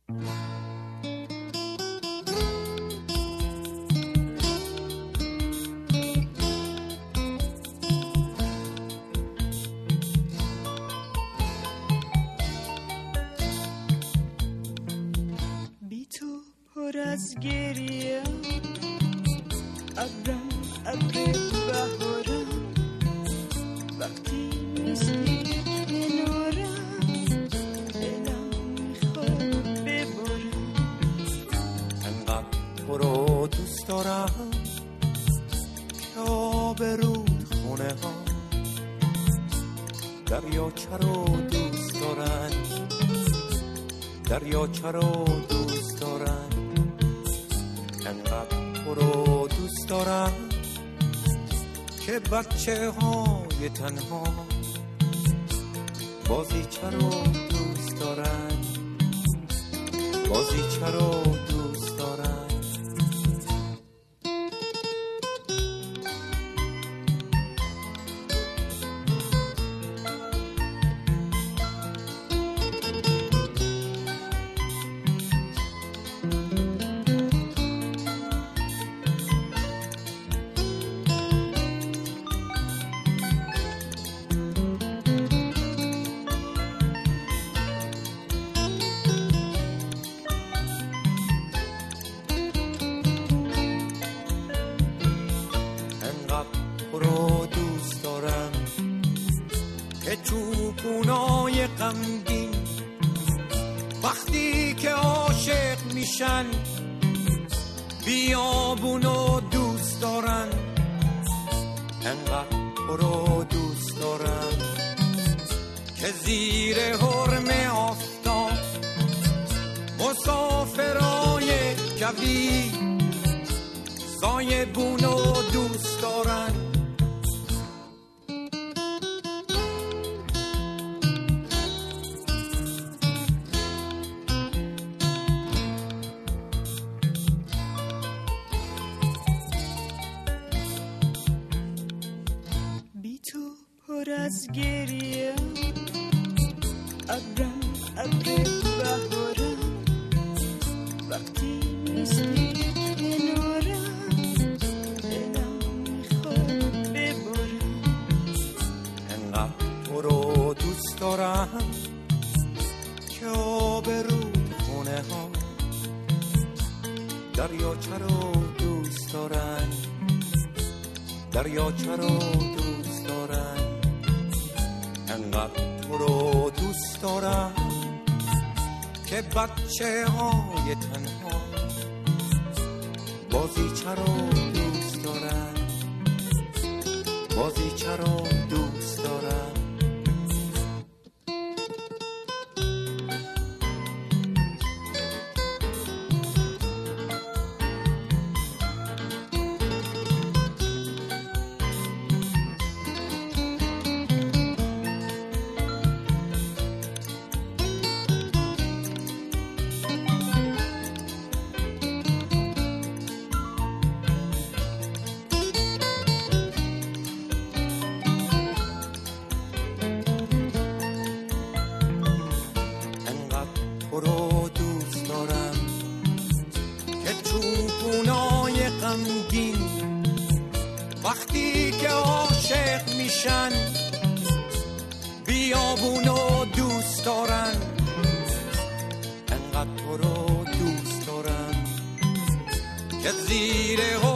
پر از گریه ابرم ابر بهارم وقتی نیستی کنارم دلم میخواد ببارم انقدر تو رو دوست دارم که آبرود خونه ها دریاچه رو دوست دارن دریاچه رو دوست دارن انقدر تو رو دوست دارم که بچه های تنها بازیچه رو دوست دارن بازیچه رو دوست دارن چوبونای غمگین وقتی که عاشق میشن بیابونو دوست دارن انقدر تو رو دوست دارن که زیر حرم آفتاب مسافرای کوی سایبونو دوست دارن پر از گریه ابرم ابر بهارم وقتی نیستی کنارم دلم میخواد ببارم انقدر تو رو دوست دارم که آبرود خونه ها دریاچه رو دوست دارن دریاچه رو دوست دارن انقدر تو رو دوست دارم که بچه های تنها بازیچه رو دوست دارن بازیچه رو دوست دارن تو رو دوست دارم که چوبونای غمگین وقتی که عاشق میشن بیابونو دوست دارن انقدر تو رو دوست دارم که زیر